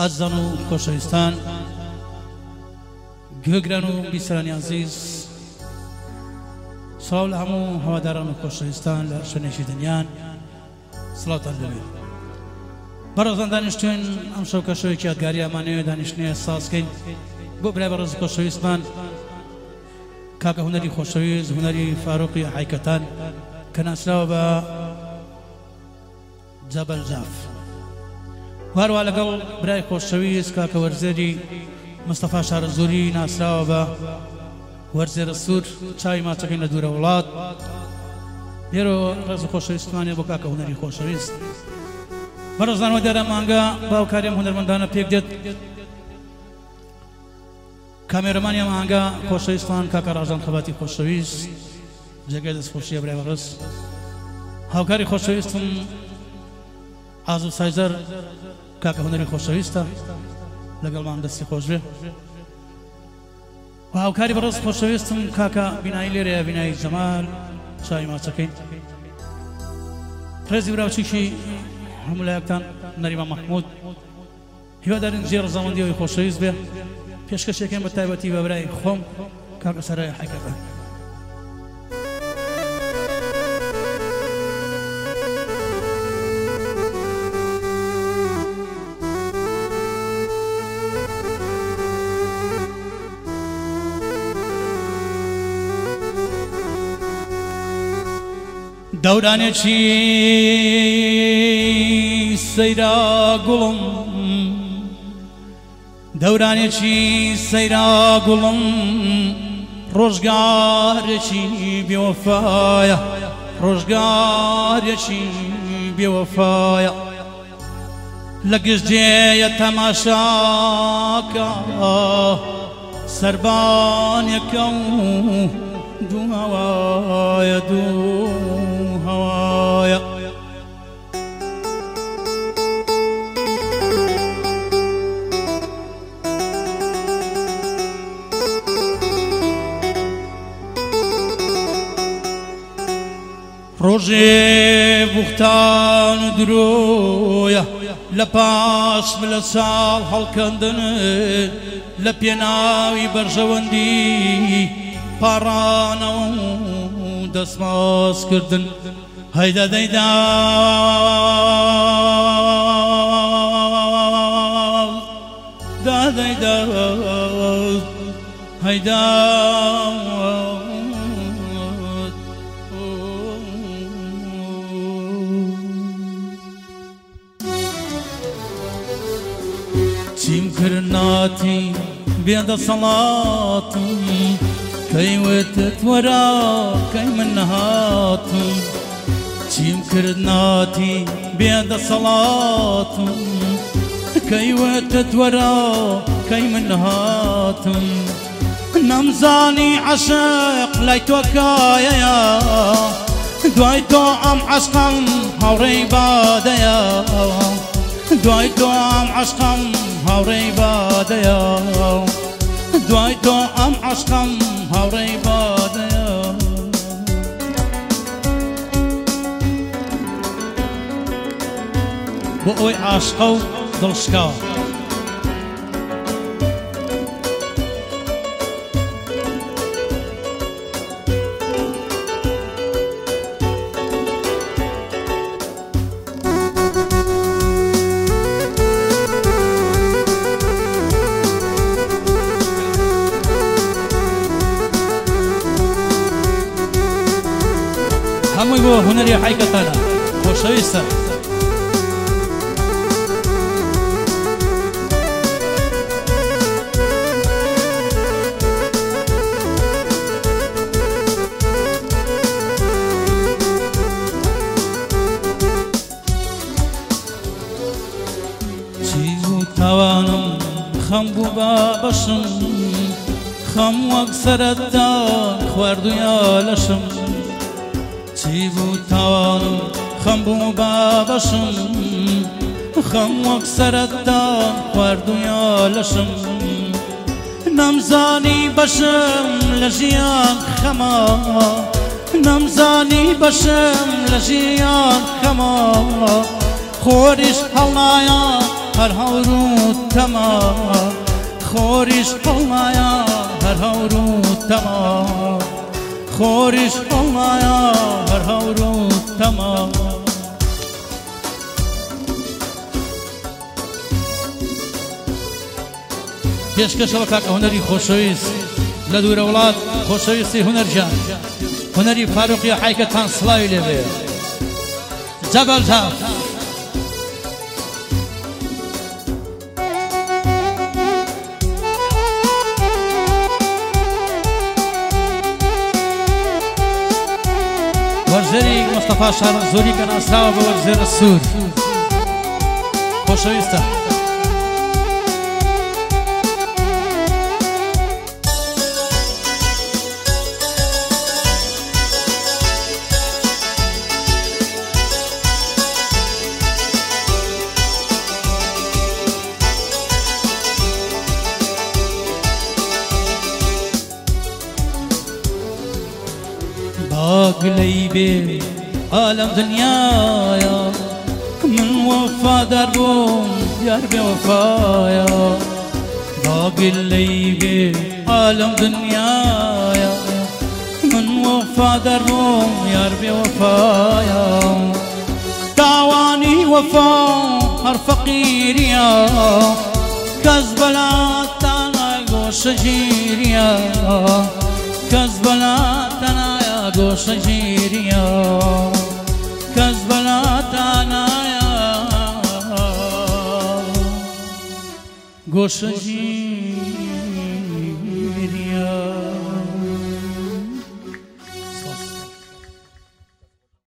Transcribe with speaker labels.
Speaker 1: ئازان و خۆشەویستان گوێگران و بیسەرانی عەزیز، سڵاو لە هەموو هەواداران و خۆشەویستان لە شوێنێکی دنیان، سڵاوتان دەبێت. بەڕێزان دانیشتوین ئەم شەو کە شەوێکی یادگاری ئەمانەوێ دانیشتنێ سازکەین بۆ برای بەڕێز خۆشەویستمان کاکە هونەری خۆشەویست، هونەری فاروقی حایکەتان کە ناسراوە بە جەبەلجاف. هەروە لەگەڵ برای خۆشەویست کاکە وەرزێری مستەفا شارەزۆری ناسراوە بە وەرزێرە سوور چاوی ماچەکەین لە دوورە وڵات. لێرە ڕێز خۆشەویستمانێ بۆ کاکە هونەری خۆشەویست. بەڕێزانەوە دەرە مانگە باوکاریم هونەرمەندانە پێک دێت. کامێرەمانی مانگە خۆشەویستمان کاکە ڕاژان خەباتی خۆشەویست، جێگەی دەستخۆشیە برای بەڕێز. هاوکاری خۆشەویستم ئازو سایزەر کاکە هونەری خۆشەویستە، لەگەڵمان دەستی خۆش بێ. و هاوکاری بەڕێز خۆشەویستم کاکە بینایی لێرەیە، بینایی جەمال چاوی ماچەکەین. ڕێزی براوچێکی هەموو لایەکتان نەریمان مەحموود، هیوادارین جێ ڕەزامەندی ئەوی خۆشەویست بێ. پێشکەشێکم بە تایبەتی بە برای خۆم کاکە سەرای حایکەتان. دەورانێکی سەیرا گوڵم، دەورانێکی سەیرا گوڵم، ڕۆژگارێکی بێوەفایە، ڕۆژگارێکی بێوەفایە. لە گشتێیە تەماشاکە سەربانیەکە و دوو هەوایە، دوو هەوایە. ڕۆژێ بوختان و درۆیە، لە پاش لە ساڵ هەڵکەندن، لە پێناوی بەرژەوەندی پاڕانەوە و دەسمازکردن. هەیدا دەیدا دەیدا هەیدا چیم کردناتی بێدە سەڵاتم، کەیوتت وەرە کەی من هاتم. چیم کردناتی بێدە سەڵاتم، کەیوتت وەرە کەی من هاتم. نەمزانی عەشق لای تۆ کایەیە، دوای تۆ ئەم عەشقم هاوڕێی بادەیە، دوای تۆ ئەم عەشقم هاوڕێی بادەیە، دوای تۆ ئەم عەشقم هاوڕێی بادەیە. بۆ ئەوەی عاشقە و دڵشکاوە. هەمووی بۆ هونەری حایکەتانە خۆشەویستە. چی بوو تاوانم خەم بوو بابەشم، خەم وەک سەرەتدان خواردوویە لەشم. چی بوو تاوانم خەم بوو بابەشم، خەم وەک سەرەتدان خواردوویە لەشم. نەمزانی بەشم لە ژیان خەمە، نەمزانی بەشم لە ژیان خەمە. خۆریش هەڵنایە هەر هەور و تەما خۆریش هەڵمایە هەر هەور و تەما خۆریش هەڵمایە هەر هەور و تەما پێشکەشەوە کاکە هونەری خۆشەویست لە دوورە وڵات خۆشەویستی هونەرجان هونەری فاروقی حایکەتان سڵاوی لێبێ جەبەل جاف وەرزەری مستەفا شارەزۆری کە ناسراوە بە وەرزێرە سوور خۆشەویستە باقلي بي عالم دنيايا من وفا دربوم يا ربي وفايا باقلي بي عالم دنيايا من وفا دربوم يا ربي وفايا دعواني وفا هر فقيريا كزبلاتنا قوش جيريا كزبلاتنا گوش جیریا کز بلاتانا گوش جیریا